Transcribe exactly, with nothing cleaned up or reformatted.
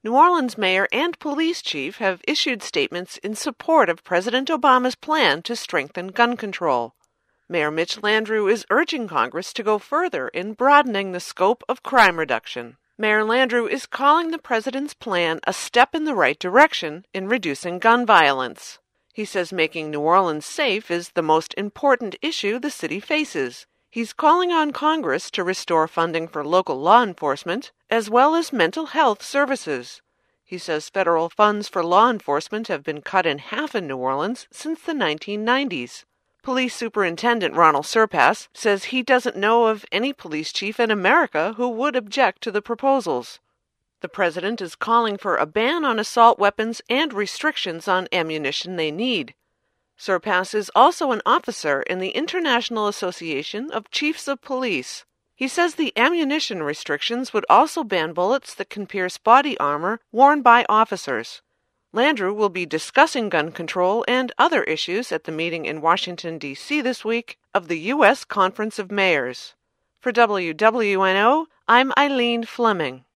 New Orleans mayor and police chief have issued statements in support of President Obama's plan to strengthen gun control. Mayor Mitch Landrieu is urging Congress to go further in broadening the scope of crime reduction. Mayor Landrieu is calling the president's plan a step in the right direction in reducing gun violence. He says making New Orleans safe is the most important issue the city faces. He's calling on Congress to restore funding for local law enforcement, as well as mental health services. He says federal funds for law enforcement have been cut in half in New Orleans since the nineteen nineties. Police Superintendent Ronald Surpass says he doesn't know of any police chief in America who would object to the proposals. The president is calling for a ban on assault weapons and restrictions on ammunition they need. Surpass is also an officer in the International Association of Chiefs of Police. He says the ammunition restrictions would also ban bullets that can pierce body armor worn by officers. Landrieu will be discussing gun control and other issues at the meeting in Washington, D C this week of the U S Conference of Mayors. For W W N O, I'm Eileen Fleming.